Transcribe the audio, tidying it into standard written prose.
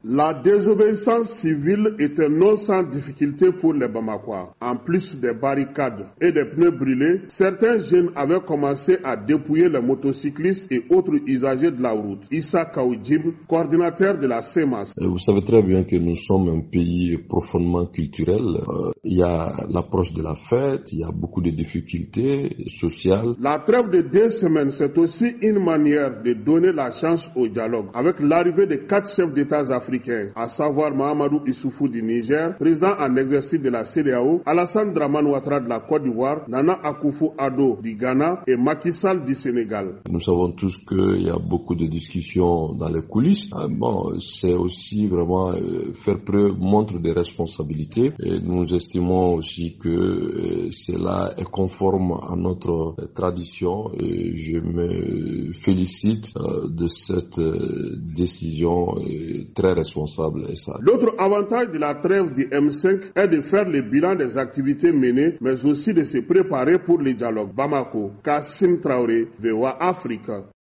La désobéissance civile est un non sans difficulté pour les Bamakois. En plus des barricades et des pneus brûlés, certains jeunes avaient commencé à dépouiller les motocyclistes et autres usagers de la route. Issa Kaoudjib, coordinateur de la CEMAS. Vous savez très bien que nous sommes un pays profondément culturel. Il y a l'approche de la fête, il y a beaucoup de difficultés sociales. La trêve de 2 semaines, c'est aussi une manière de donner la chance au dialogue. Avec l'arrivée de 4 chefs d'État africains, à savoir Mahamadou Issoufou du Niger, président en exercice de la CEDEAO, Alassane Dramane Ouattara de la Côte d'Ivoire, Nana Akufo-Addo du Ghana et Macky Sall du Sénégal. Nous savons tous qu'il y a beaucoup de discussions dans les coulisses. C'est aussi vraiment faire preuve, montre des responsabilités. Et nous estimons aussi que cela est conforme à notre tradition et je me félicite de cette décision très responsable. L'autre avantage de la trêve du M5 est de faire le bilan des activités menées, mais aussi de se préparer pour le dialogue. Bamako, Kassim Traoré, VOA Afrique.